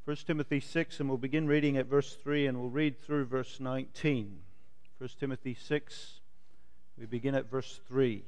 1 Timothy 6, and we'll begin reading at verse 3, and we'll read through verse 19. 1 Timothy 6, we begin at verse 3.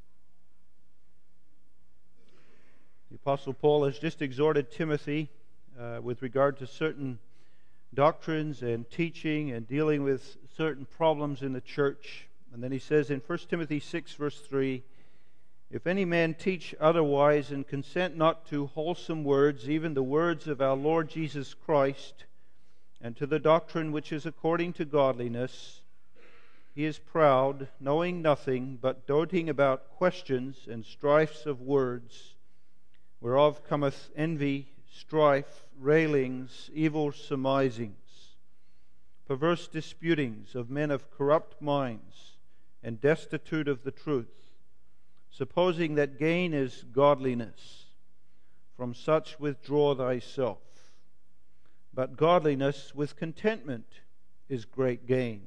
The Apostle Paul has just exhorted Timothy with regard to certain doctrines and teaching and dealing with certain problems in the church. And then he says in 1 Timothy 6, verse 3, "If any man teach otherwise and consent not to wholesome words, even the words of our Lord Jesus Christ, and to the doctrine which is according to godliness, he is proud, knowing nothing, but doting about questions and strifes of words, whereof cometh envy, strife, railings, evil surmisings, perverse disputings of men of corrupt minds, and destitute of the truth, supposing that gain is godliness. From such withdraw thyself. But godliness with contentment is great gain.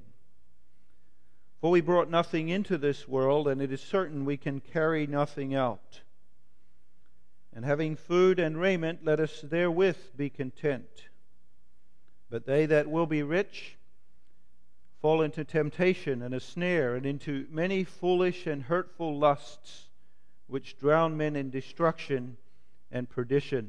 For we brought nothing into this world, and it is certain we can carry nothing out. And having food and raiment, let us therewith be content. But they that will be rich fall into temptation and a snare, and into many foolish and hurtful lusts, which drown men in destruction and perdition.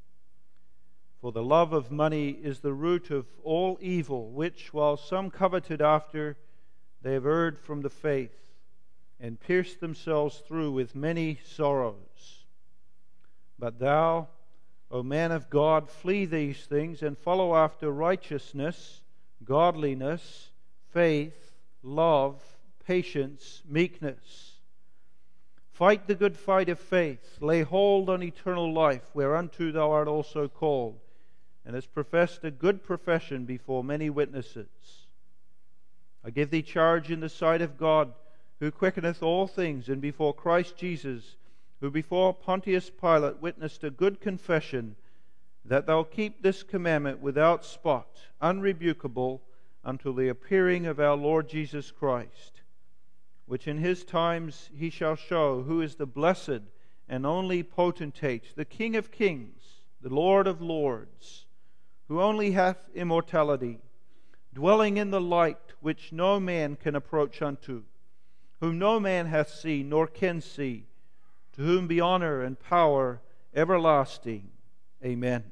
For the love of money is the root of all evil, which, while some coveted after, they have erred from the faith, and pierced themselves through with many sorrows. But thou, O man of God, flee these things, and follow after righteousness, godliness, faith, love, patience, meekness. Fight the good fight of faith. Lay hold on eternal life, whereunto thou art also called, and hast professed a good profession before many witnesses. I give thee charge in the sight of God, who quickeneth all things, and before Christ Jesus, who before Pontius Pilate witnessed a good confession, that thou keep this commandment without spot, unrebukable, until the appearing of our Lord Jesus Christ, which in his times he shall show who is the blessed and only potentate, the King of kings, the Lord of lords, who only hath immortality, dwelling in the light which no man can approach unto, whom no man hath seen nor can see, to whom be honor and power everlasting. Amen.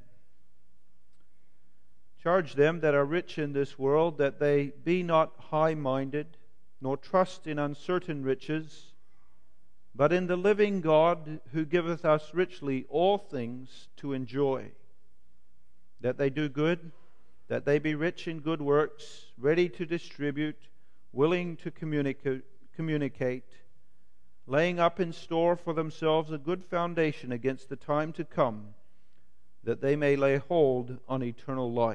Charge them that are rich in this world, that they be not high-minded, nor trust in uncertain riches, but in the living God, who giveth us richly all things to enjoy. That they do good, that they be rich in good works, ready to distribute, willing to communicate, laying up in store for themselves a good foundation against the time to come, that they may lay hold on eternal life.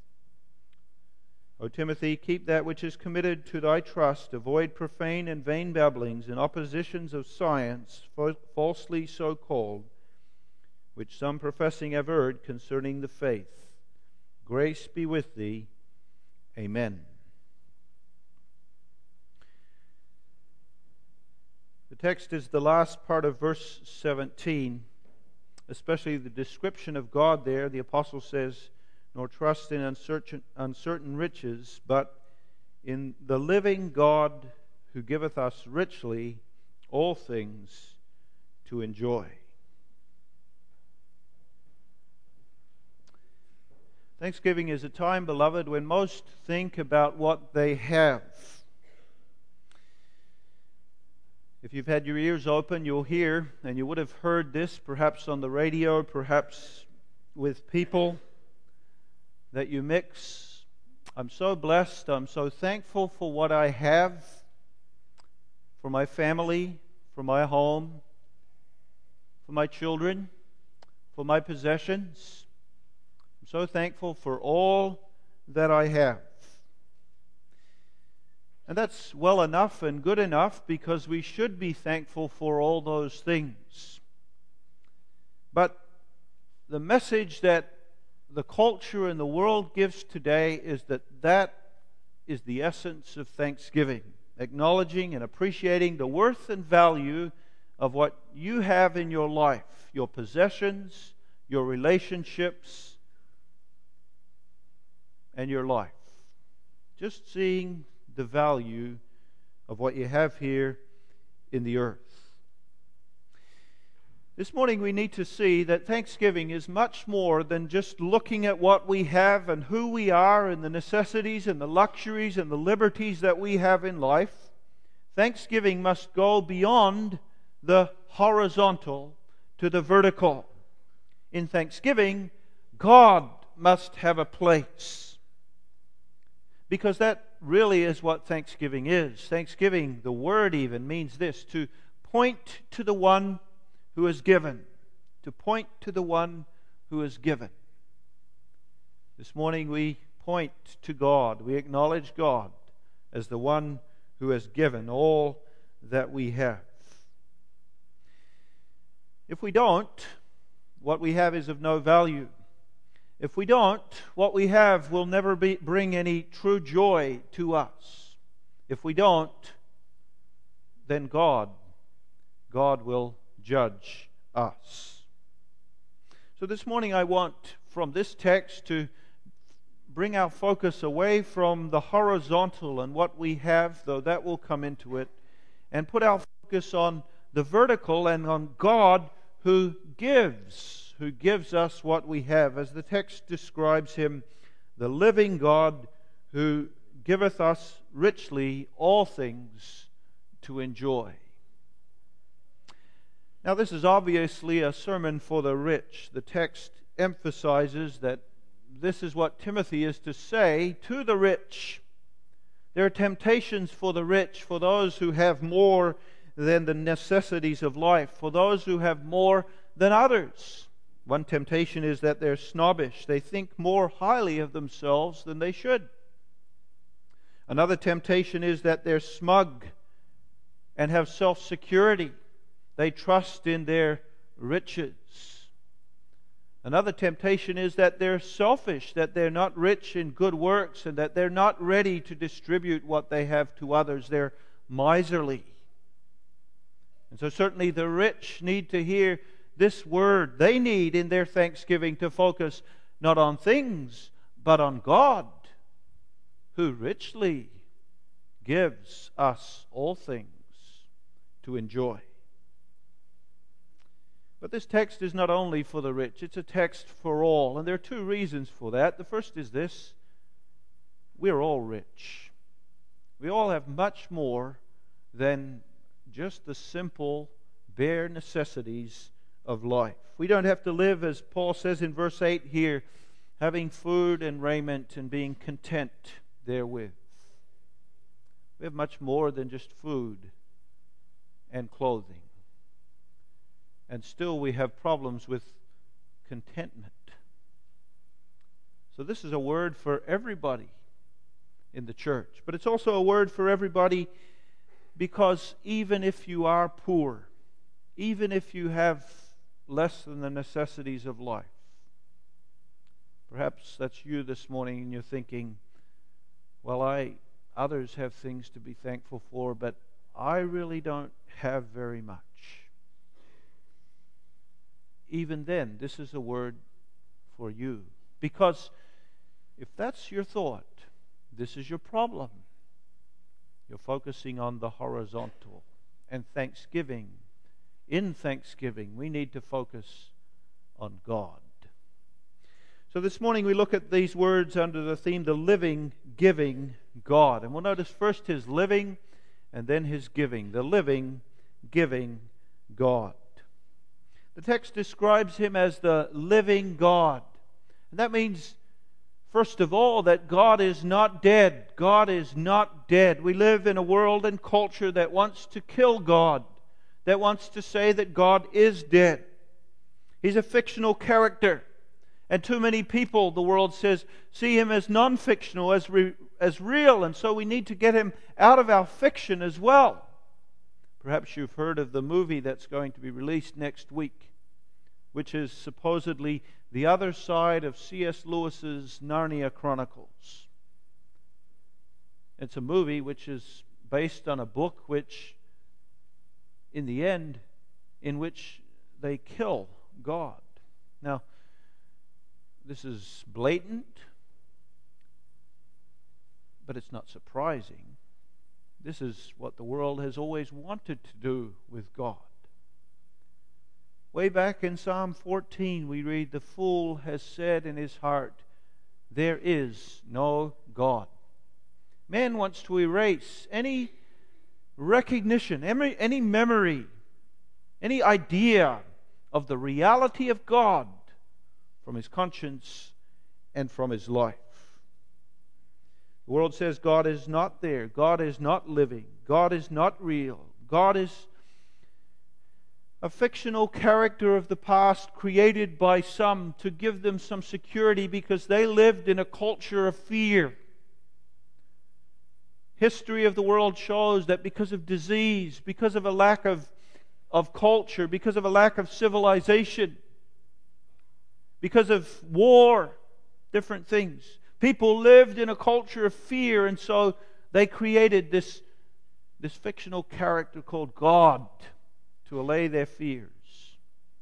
O Timothy, keep that which is committed to thy trust. Avoid profane and vain babblings and oppositions of science, falsely so called, which some professing have erred concerning the faith. Grace be with thee. Amen. The text is the last part of verse 17, especially the description of God there. The apostle says, nor trust in uncertain riches, but in the living God, who giveth us richly all things to enjoy. Thanksgiving is a time, beloved, when most think about what they have. If you've had your ears open, you'll hear, and you would have heard this perhaps on the radio, perhaps with people that you mix. I'm so blessed, I'm so thankful for what I have, for my family, for my home, for my children, for my possessions. I'm so thankful for all that I have. And that's well enough and good enough, because we should be thankful for all those things. But the message that the culture and the world gives today is that is the essence of thanksgiving. Acknowledging and appreciating the worth and value of what you have in your life, your possessions, your relationships, and your life. Just seeing the value of what you have here in the earth. This morning we need to see that thanksgiving is much more than just looking at what we have and who we are and the necessities and the luxuries and the liberties that we have in life. Thanksgiving must go beyond the horizontal to the vertical. In thanksgiving, God must have a place. Because that really is what thanksgiving is. Thanksgiving, the word even, means this: to point to the one who is given. To point to the one who is given. This morning we point to God. We acknowledge God as the one who has given all that we have. If we don't, what we have is of no value. If we don't, what we have will never bring any true joy to us. If we don't, then God will judge us. So this morning I want from this text to bring our focus away from the horizontal and what we have, though that will come into it, and put our focus on the vertical and on God who gives us what we have. As the text describes Him, the living God who giveth us richly all things to enjoy. Now, this is obviously a sermon for the rich. The text emphasizes that this is what Timothy is to say to the rich. There are temptations for the rich, for those who have more than the necessities of life, for those who have more than others. One temptation is that they're snobbish. They think more highly of themselves than they should. Another temptation is that they're smug and have self-security. They trust in their riches. Another temptation is that they're selfish, that they're not rich in good works, and that they're not ready to distribute what they have to others. They're miserly. And so certainly the rich need to hear this word. They need in their thanksgiving to focus not on things, but on God, who richly gives us all things to enjoy. But this text is not only for the rich, it's a text for all. And there are two reasons for that. The first is this: we're all rich. We all have much more than just the simple, bare necessities of life. We don't have to live, as Paul says in verse 8 here, having food and raiment and being content therewith. We have much more than just food and clothing. And still we have problems with contentment. So this is a word for everybody in the church. But it's also a word for everybody because even if you are poor, even if you have less than the necessities of life, perhaps that's you this morning and you're thinking, well, others have things to be thankful for, but I really don't have very much. Even then, this is a word for you. Because if that's your thought, this is your problem. You're focusing on the horizontal. And in thanksgiving, we need to focus on God. So this morning we look at these words under the theme, the living, giving God. And we'll notice first His living and then His giving. The living, giving God. The text describes Him as the living God. And that means, first of all, that God is not dead. God is not dead. We live in a world and culture that wants to kill God, that wants to say that God is dead. He's a fictional character. And too many people, the world says, see Him as non-fictional, as real. And so we need to get Him out of our fiction as well. Perhaps you've heard of the movie that's going to be released next week, which is supposedly the other side of C.S. Lewis's Narnia Chronicles. It's a movie which is based on a book which, in the end, in which they kill God. Now, this is blatant, But it's not surprising. This is what the world has always wanted to do with God. Way back in Psalm 14, we read, "The fool has said in his heart, there is no God." Man wants to erase any recognition, any memory, any idea of the reality of God from his conscience and from his life. The world says God is not there. God is not living. God is not real. God is a fictional character of the past created by some to give them some security because they lived in a culture of fear. History of the world shows that because of disease, because of a lack of culture, because of a lack of civilization, because of war, different things, people lived in a culture of fear, and so they created this fictional character called God to allay their fears.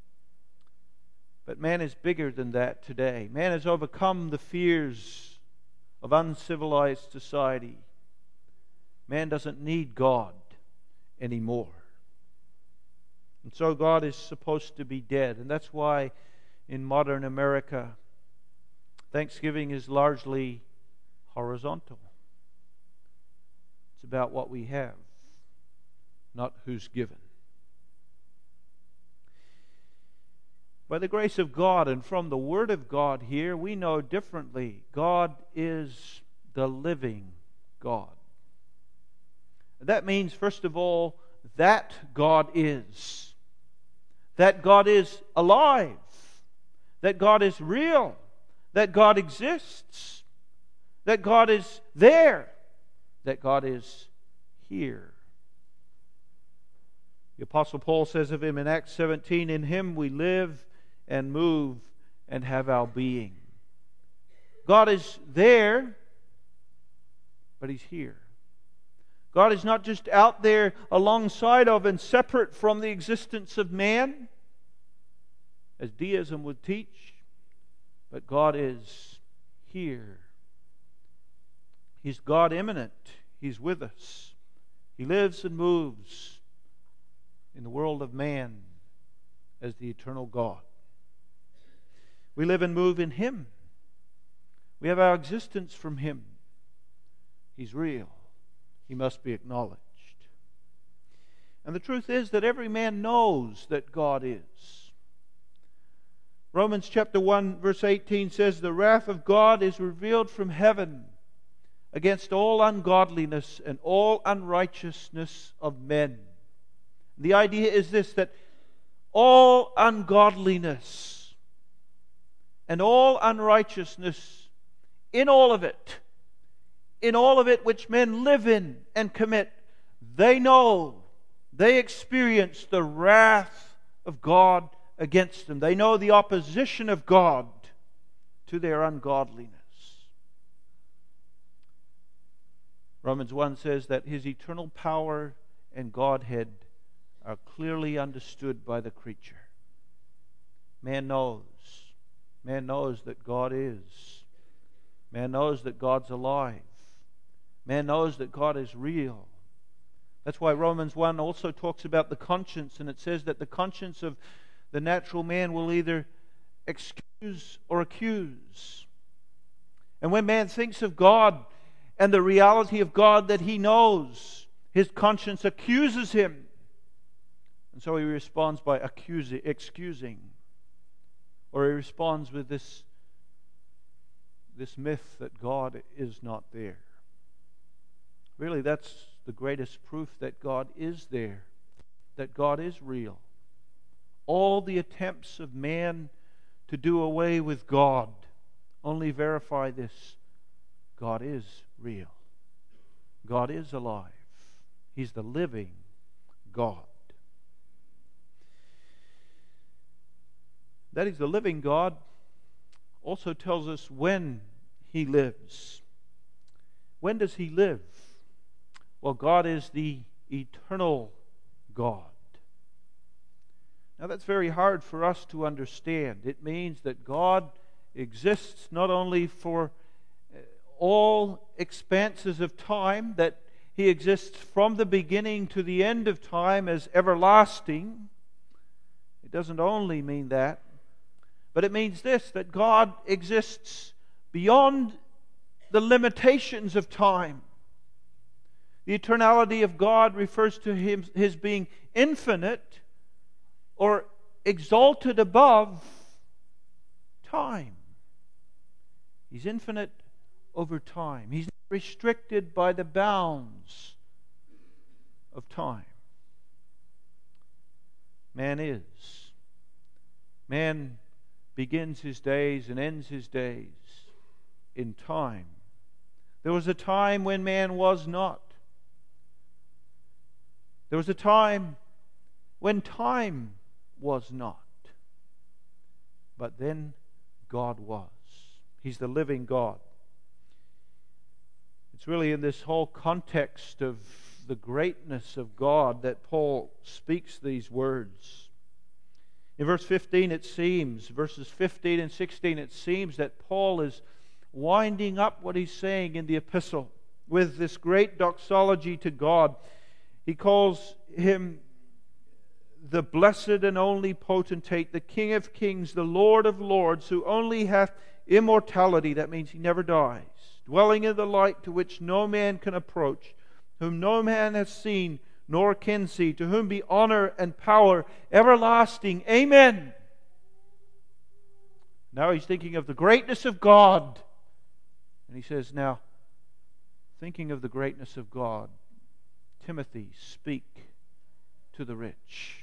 But man is bigger than that today. Man has overcome the fears of uncivilized society. Man doesn't need God anymore. And so God is supposed to be dead. And that's why in modern America, Thanksgiving is largely horizontal. It's about what we have, not who's given. By the grace of God and from the Word of God here, we know differently. God is the living God. That means, first of all, that God is. That God is alive. That God is real. That God exists. That God is there. That God is here. The Apostle Paul says of Him in Acts 17, "In Him we live and move and have our being." God is there, but He's here. God is not just out there alongside of and separate from the existence of man, as deism would teach, but God is here. He's God immanent. He's with us. He lives and moves in the world of man as the eternal God. We live and move in Him. We have our existence from Him. He's real. He must be acknowledged. And the truth is that every man knows that God is. Romans chapter 1 verse 18 says, "The wrath of God is revealed from heaven against all ungodliness and all unrighteousness of men." The idea is this, that all ungodliness and all unrighteousness, in all of it which men live in and commit, they know, they experience the wrath of God against them. They know the opposition of God to their ungodliness. Romans 1 says that His eternal power and Godhead are clearly understood by the creature. Man knows. Man knows that God is. Man knows that God's alive. Man knows that God is real. That's why Romans 1 also talks about the conscience, and it says that the conscience of the natural man will either excuse or accuse. And when man thinks of God and the reality of God that he knows, his conscience accuses him. And so he responds by excusing. Or he responds with this myth that God is not there. Really, that's the greatest proof that God is there, that God is real. All the attempts of man to do away with God only verify this. God is real. God is alive. He's the living God. That He's the living God also tells us when He lives. When does He live? Well, God is the eternal God. Now that's very hard for us to understand. It means that God exists not only for all expanses of time, that He exists from the beginning to the end of time as everlasting. It doesn't only mean that, but it means this, that God exists beyond the limitations of time. The eternality of God refers to His being infinite or exalted above time. He's infinite over time. He's not restricted by the bounds of time. Man is. Man begins his days and ends his days in time. There was a time when man was not. There was a time when time was not. But then God was. He's the living God. It's really in this whole context of the greatness of God that Paul speaks these words. In verse 15 it seems, verses 15 and 16, it seems that Paul is winding up what he's saying in the epistle with this great doxology to God. He calls Him the blessed and only potentate, the King of kings, the Lord of lords, who only hath immortality, that means He never dies, dwelling in the light to which no man can approach, whom no man has seen nor can see, to whom be honor and power everlasting. Amen. Now he's thinking of the greatness of God. And he says, now, thinking of the greatness of God, Timothy, speak to the rich.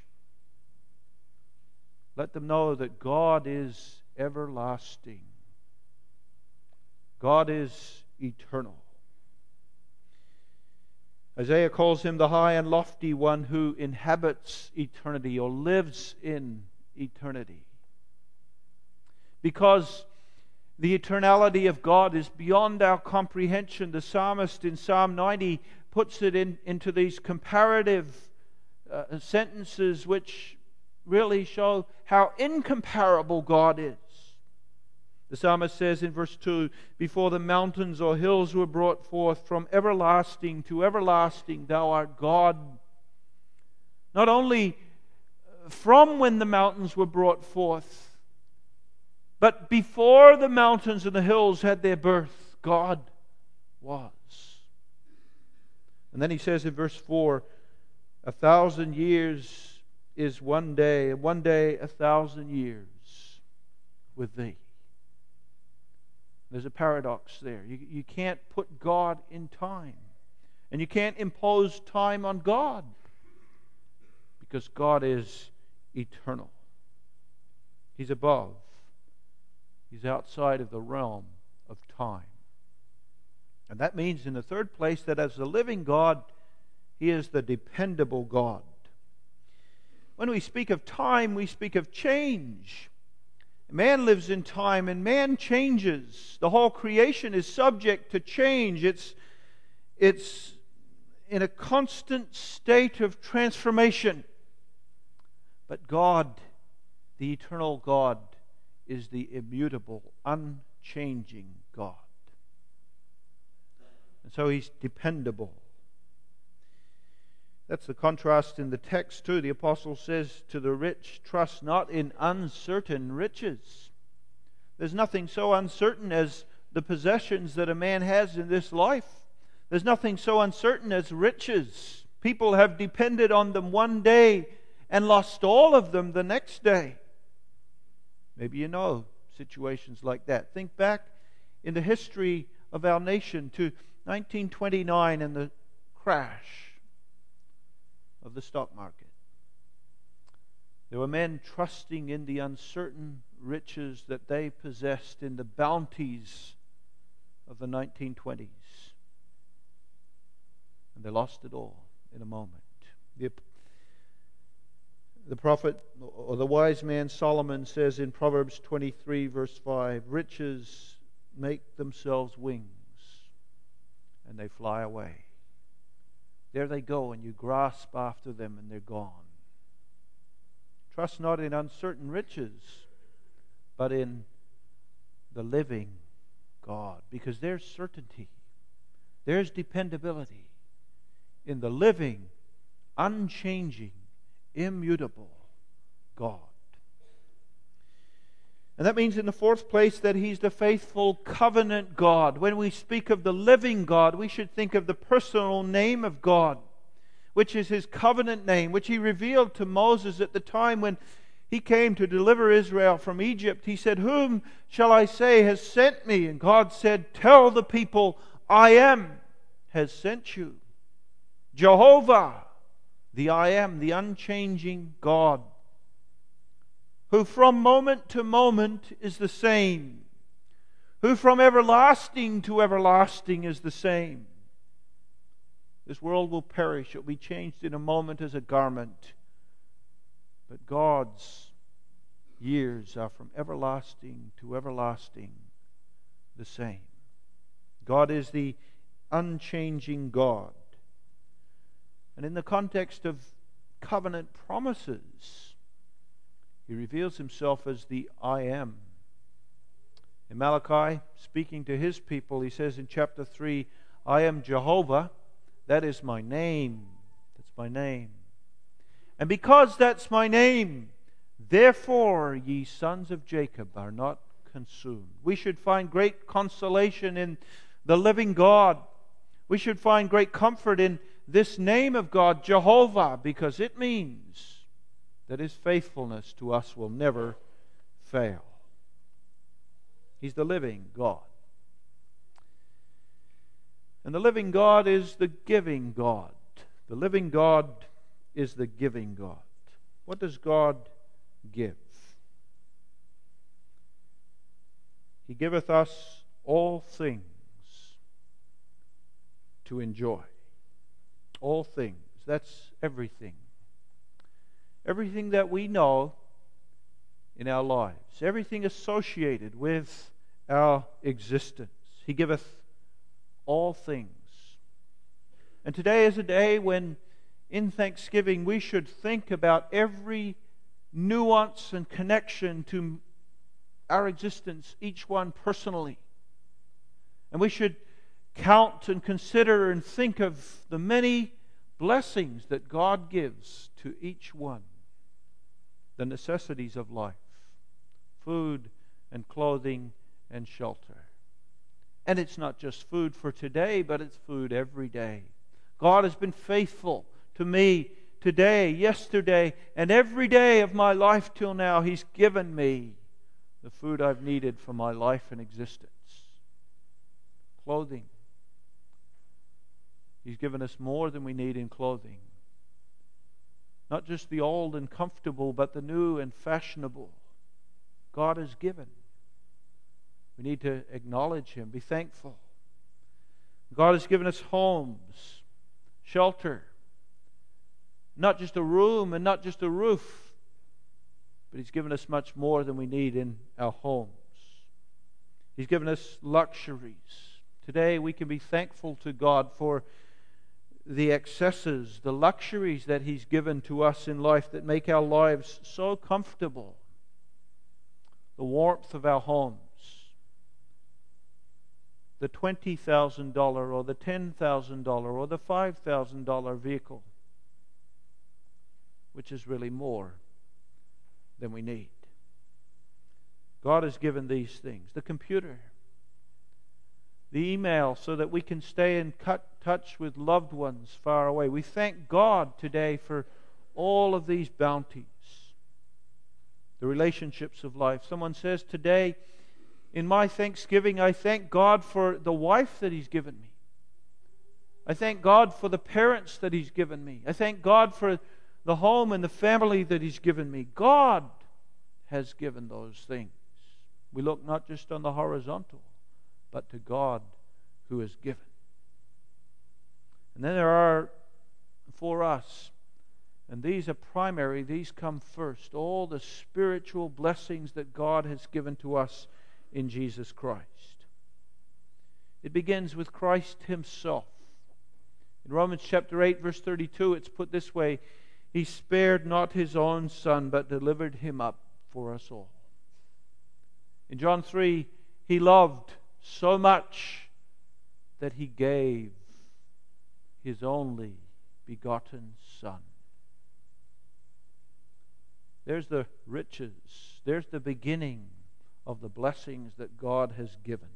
Let them know that God is everlasting. God is eternal. Isaiah calls Him the high and lofty one who inhabits eternity or lives in eternity. Because the eternality of God is beyond our comprehension, the psalmist in Psalm 90 puts it into these comparative sentences which really show how incomparable God is. The psalmist says in verse 2, before the mountains or hills were brought forth, from everlasting to everlasting Thou art God. Not only from when the mountains were brought forth, but before the mountains and the hills had their birth, God was. And then he says in verse 4, 1,000 years is one day, and one day 1,000 years with Thee. There's a paradox there. You can't put God in time. And you can't impose time on God. Because God is eternal. He's above. He's outside of the realm of time. And that means, in the third place, that as the living God, He is the dependable God. When we speak of time, we speak of change. Man lives in time and man changes. The whole creation is subject to change. It's in a constant state of transformation. But God, the eternal God, is the immutable, unchanging God. And so He's dependable. That's the contrast in the text too. The apostle says to the rich, trust not in uncertain riches. There's nothing so uncertain as the possessions that a man has in this life. There's nothing so uncertain as riches. People have depended on them one day and lost all of them the next day. Maybe you know situations like that. Think back in the history of our nation to 1929 and the crash of the stock market. There were men trusting in the uncertain riches that they possessed in the bounties of the 1920s. And they lost it all in a moment. The prophet or the wise man Solomon says in Proverbs 23 verse 5, riches make themselves wings and they fly away. There they go, and you grasp after them, and they're gone. Trust not in uncertain riches, but in the living God, because there's certainty, there's dependability in the living, unchanging, immutable God. And that means, in the fourth place, that He's the faithful covenant God. When we speak of the living God, we should think of the personal name of God, which is His covenant name, which He revealed to Moses at the time when he came to deliver Israel from Egypt. He said, "Whom shall I say has sent me?" And God said, "Tell the people, I am has sent you." Jehovah, the I am, the unchanging God, who from moment to moment is the same, who from everlasting to everlasting is the same. This world will perish. It will be changed in a moment as a garment. But God's years are from everlasting to everlasting the same. God is the unchanging God. And in the context of covenant promises, He reveals Himself as the I am. In Malachi, speaking to His people, He says in chapter 3, "I am Jehovah, that is my name." That's my name. "And because that's my name, therefore ye sons of Jacob are not consumed." We should find great consolation in the living God. We should find great comfort in this name of God, Jehovah, because it means that His faithfulness to us will never fail. He's the living God. And the living God is the giving God. The living God is the giving God. What does God give? He giveth us all things to enjoy. All things. That's everything. Everything that we know in our lives. Everything associated with our existence. He giveth all things. And today is a day when, in thanksgiving, we should think about every nuance and connection to our existence, each one personally. And we should count and consider and think of the many blessings that God gives to each one. The necessities of life, food and clothing and shelter. And it's not just food for today, but it's food every day. God has been faithful to me today, yesterday, and every day of my life till now. He's given me the food I've needed for my life and existence. Clothing. He's given us more than we need in clothing. Not just the old and comfortable, but the new and fashionable. God has given. We need to acknowledge Him, be thankful. God has given us homes, shelter. Not just a room and not just a roof, but He's given us much more than we need in our homes. He's given us luxuries. Today we can be thankful to God for the excesses, the luxuries that He's given to us in life that make our lives so comfortable. The warmth of our homes. The $20,000 or the $10,000 or the $5,000 vehicle, which is really more than we need. God has given these things. The computer, the email, so that we can stay in touch with loved ones far away. We thank God today for all of these bounties. The relationships of life. Someone says today, in my thanksgiving, I thank God for the wife that He's given me. I thank God for the parents that He's given me. I thank God for the home and the family that He's given me. God has given those things. We look not just on the horizontal, but to God who has given. And then there are for us, and these are primary, these come first, all the spiritual blessings that God has given to us in Jesus Christ. It begins with Christ Himself. In Romans chapter 8, verse 32, it's put this way, He spared not His own Son, but delivered Him up for us all. In John 3, He loved so much that He gave His only begotten Son. There's the riches. There's the beginning of the blessings that God has given.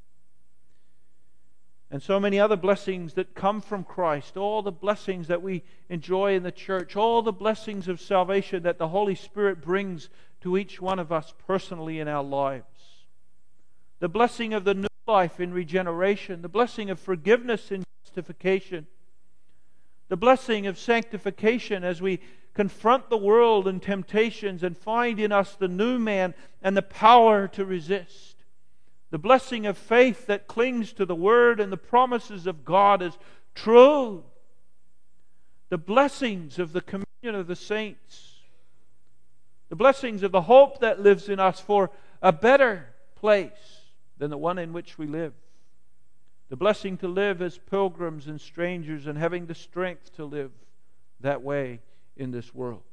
And so many other blessings that come from Christ, all the blessings that we enjoy in the church, all the blessings of salvation that the Holy Spirit brings to each one of us personally in our lives. The blessing of the new life in regeneration, the blessing of forgiveness in justification, the blessing of sanctification as we confront the world and temptations and find in us the new man and the power to resist. The blessing of faith that clings to the Word and the promises of God as true. The blessings of the communion of the saints. The blessings of the hope that lives in us for a better place than the one in which we live. The blessing to live as pilgrims and strangers and having the strength to live that way in this world.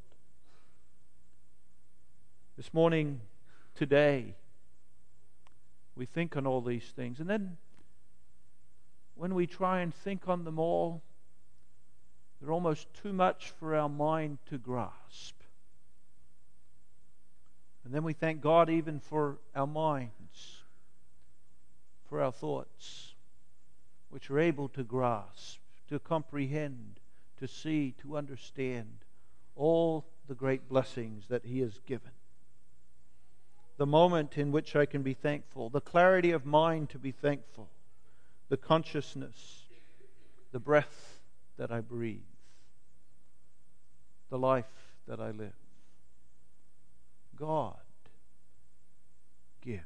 This morning, today, we think on all these things. And then when we try and think on them all, they're almost too much for our mind to grasp. And then we thank God even for our minds, for our thoughts, which are able to grasp, to comprehend, to see, to understand all the great blessings that He has given. The moment in which I can be thankful, the clarity of mind to be thankful, the consciousness, the breath that I breathe, the life that I live. God gives.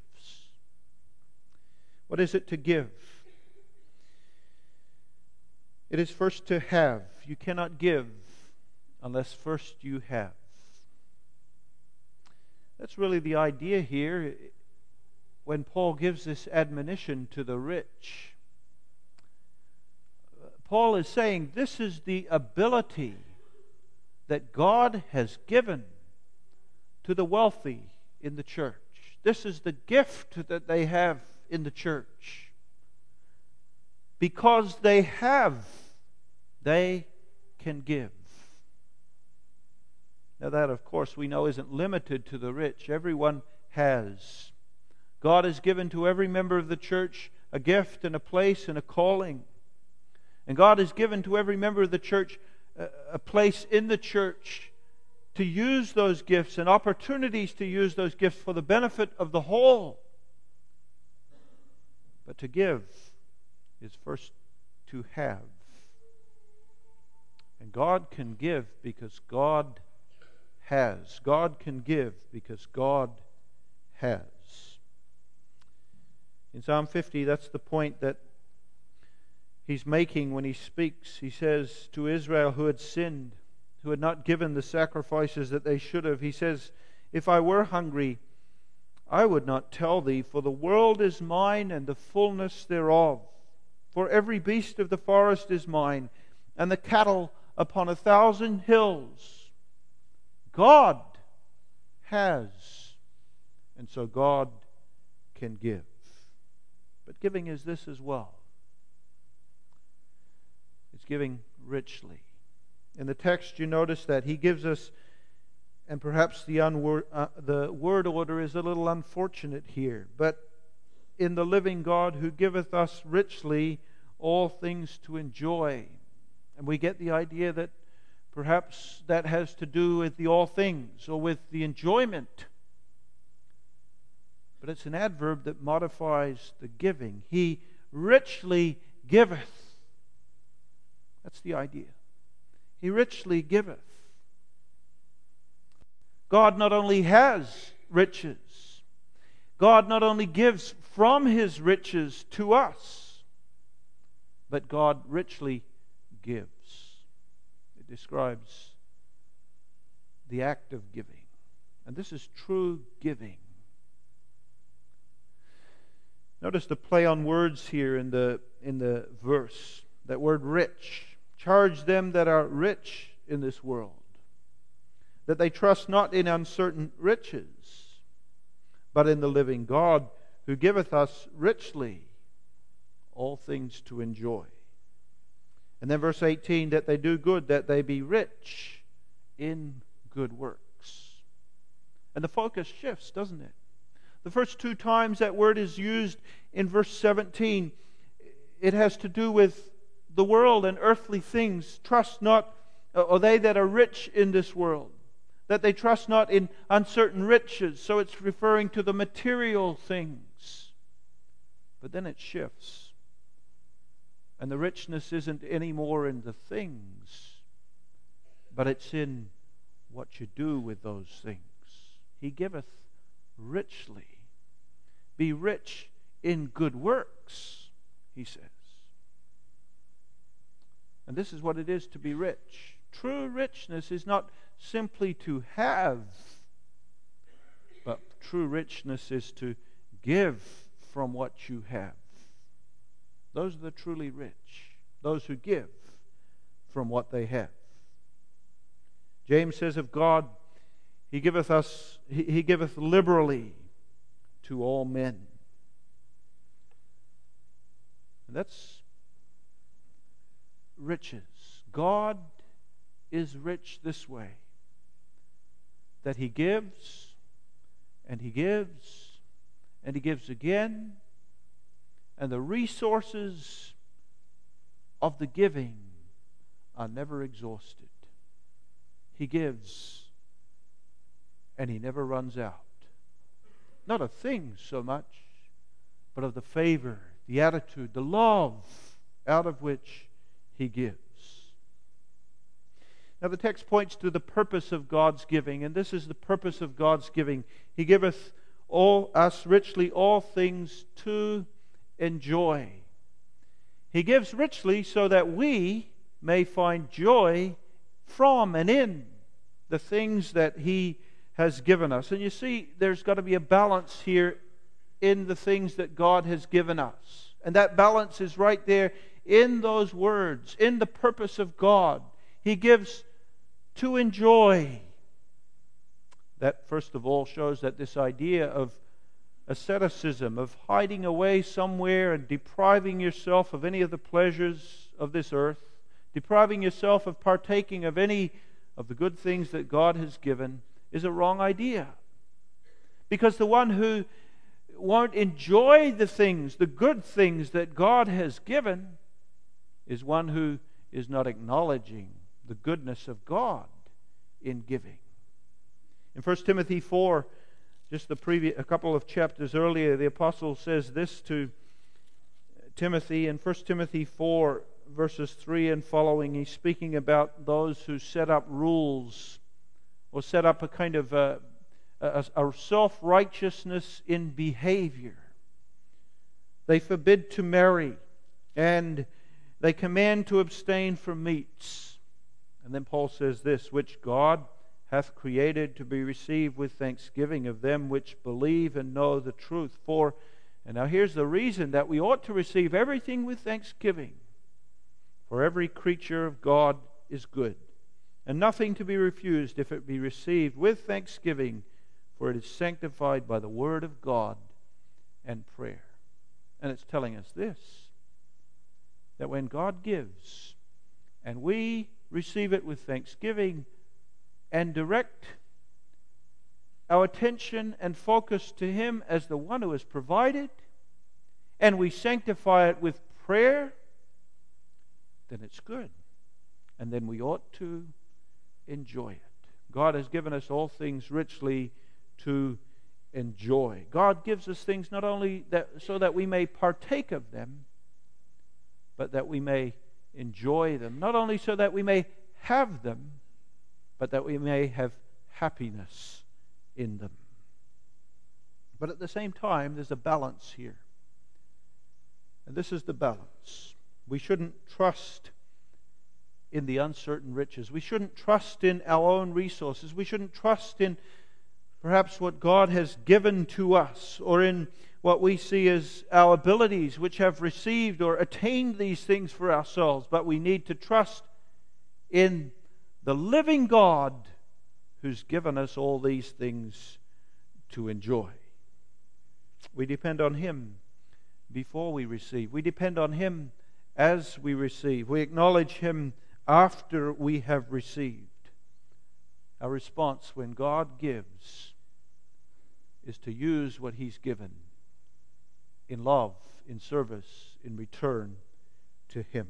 What is it to give? It is first to have. You cannot give unless first you have. That's really the idea here when Paul gives this admonition to the rich. Paul is saying this is the ability that God has given to the wealthy in the church. This is the gift that they have in the church. Because they have, they can give. Now that, of course, we know isn't limited to the rich. Everyone has. God has given to every member of the church a gift and a place and a calling. And God has given to every member of the church a place in the church to use those gifts and opportunities to use those gifts for the benefit of the whole. But to give is first to have. And God can give because God has. God can give because God has. In Psalm 50, that's the point that he's making when he speaks. He says to Israel who had sinned, who had not given the sacrifices that they should have, he says, "If I were hungry, I would not tell thee, for the world is mine and the fullness thereof. For every beast of the forest is mine, and the cattle upon 1,000 hills. God has, and so God can give." But giving is this as well. It's giving richly. In the text, you notice that he gives us, and perhaps the word order is a little unfortunate here, but in the living God who giveth us richly all things to enjoy. And we get the idea that perhaps that has to do with the all things or with the enjoyment. But it's an adverb that modifies the giving. He richly giveth. That's the idea. He richly giveth. God not only has riches, God not only gives from His riches to us, but God richly gives. It describes the act of giving. And this is true giving. Notice the play on words here in the verse. That word rich. Charge them that are rich in this world, that they trust not in uncertain riches, but in the living God who giveth us richly all things to enjoy. And then verse 18, that they do good, that they be rich in good works. And the focus shifts, doesn't it? The first two times that word is used in verse 17, it has to do with the world and earthly things. Trust not, or they that are rich in this world, that they trust not in uncertain riches. So it's referring to the material things. But then it shifts. And the richness isn't anymore in the things, but it's in what you do with those things. He giveth richly. Be rich in good works, he says. And this is what it is to be rich. True richness is not simply to have, but true richness is to give from what you have. Those are the truly rich, those who give from what they have. James says of God, He giveth liberally to all men. And that's riches. God is rich this way, that He gives, and He gives, and He gives again, and the resources of the giving are never exhausted. He gives, and He never runs out. Not of things so much, but of the favor, the attitude, the love out of which He gives. Now the text points to the purpose of God's giving, and this is the purpose of God's giving. He giveth us richly all things to enjoy. He gives richly so that we may find joy from and in the things that He has given us. And you see, there's got to be a balance here in the things that God has given us. And that balance is right there in those words, in the purpose of God. He gives to enjoy. That, first of all, shows that this idea of asceticism, of hiding away somewhere and depriving yourself of any of the pleasures of this earth, depriving yourself of partaking of any of the good things that God has given, is a wrong idea. Because the one who won't enjoy the things, the good things that God has given, is one who is not acknowledging the goodness of God in giving. In 1 Timothy 4, just a couple of chapters earlier, the apostle says this to Timothy. In 1 Timothy 4, verses 3 and following, he's speaking about those who set up rules or set up a kind of a self-righteousness in behavior. They forbid to marry, and they command to abstain from meats. And then Paul says this, which God hath created to be received with thanksgiving of them which believe and know the truth. And now here's the reason that we ought to receive everything with thanksgiving. For every creature of God is good, and nothing to be refused if it be received with thanksgiving, for it is sanctified by the word of God and prayer. And it's telling us this, that when God gives, and we receive it with thanksgiving, and direct our attention and focus to Him as the one who has provided, and we sanctify it with prayer, then it's good. And then we ought to enjoy it. God has given us all things richly to enjoy. God gives us things not only so that we may partake of them, but that we may enjoy them. Not only so that we may have them, but that we may have happiness in them. But at the same time, there's a balance here. And this is the balance. We shouldn't trust in the uncertain riches. We shouldn't trust in our own resources. We shouldn't trust in perhaps what God has given to us, or in what we see as our abilities, which have received or attained these things for ourselves. But we need to trust in the living God who's given us all these things to enjoy. We depend on Him before we receive. We depend on Him as we receive. We acknowledge Him after we have received. Our response when God gives is to use what He's given in love, in service, in return to Him.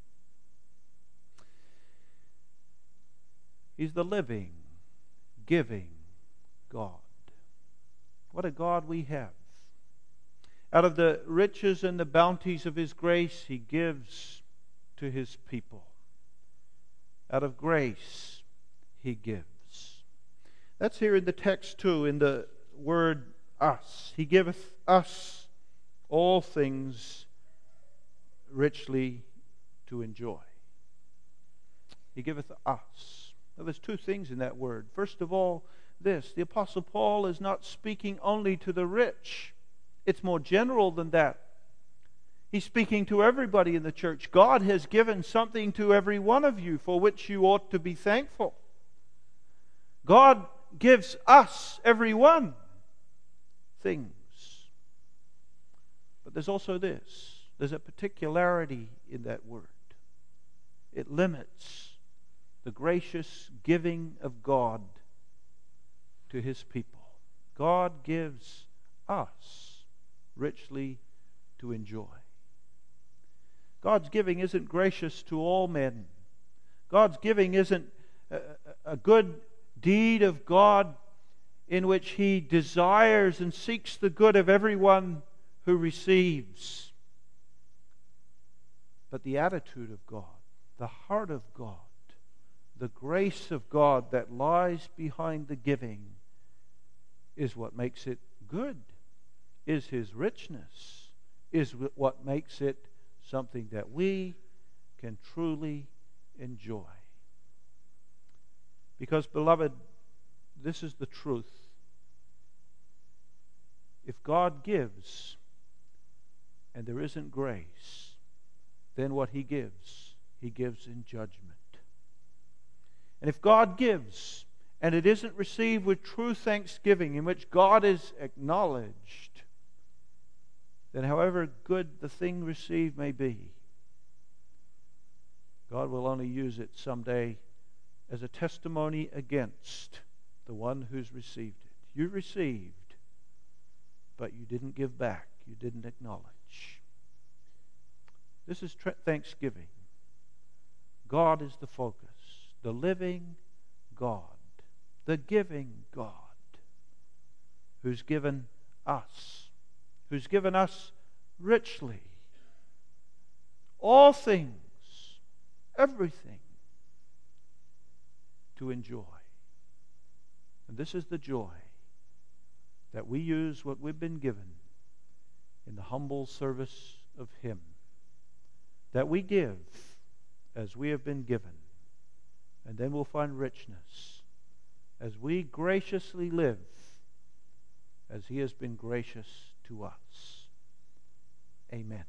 He's the living, giving God. What a God we have. Out of the riches and the bounties of His grace, He gives to His people. Out of grace, He gives. That's here in the text too, in the word us. He giveth us all things richly to enjoy. He giveth us. Now, there's two things in that word. First of all, this. The Apostle Paul is not speaking only to the rich. It's more general than that. He's speaking to everybody in the church. God has given something to every one of you for which you ought to be thankful. God gives us, everyone, things. But there's also this. There's a particularity in that word. It limits the gracious giving of God to His people. God gives us richly to enjoy. God's giving isn't gracious to all men. God's giving isn't a good deed of God in which He desires and seeks the good of everyone who receives. But the attitude of God, the heart of God, the grace of God that lies behind the giving is what makes it good, is His richness, is what makes it something that we can truly enjoy. Because, beloved, this is the truth. If God gives and there isn't grace, then what He gives in judgment. And if God gives and it isn't received with true thanksgiving in which God is acknowledged, then however good the thing received may be, God will only use it someday as a testimony against the one who's received it. You received, but you didn't give back. You didn't acknowledge. This is thanksgiving. God is the focus. The living God. The giving God. Who's given us. Who's given us richly. All things. Everything. To enjoy. And this is the joy that we use what we've been given in the humble service of Him. That we give as we have been given. And then we'll find richness as we graciously live as He has been gracious to us. Amen.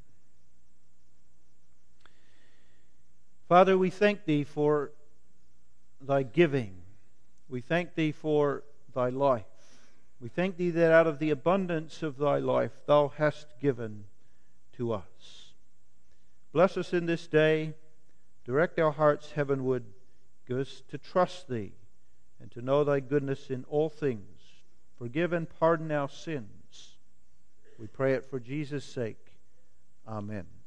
Father, we thank Thee for Thy giving. We thank Thee for Thy life. We thank Thee that out of the abundance of Thy life Thou hast given to us. Bless us in this day. Direct our hearts heavenward. Give us to trust Thee and to know Thy goodness in all things. Forgive and pardon our sins. We pray it for Jesus' sake. Amen.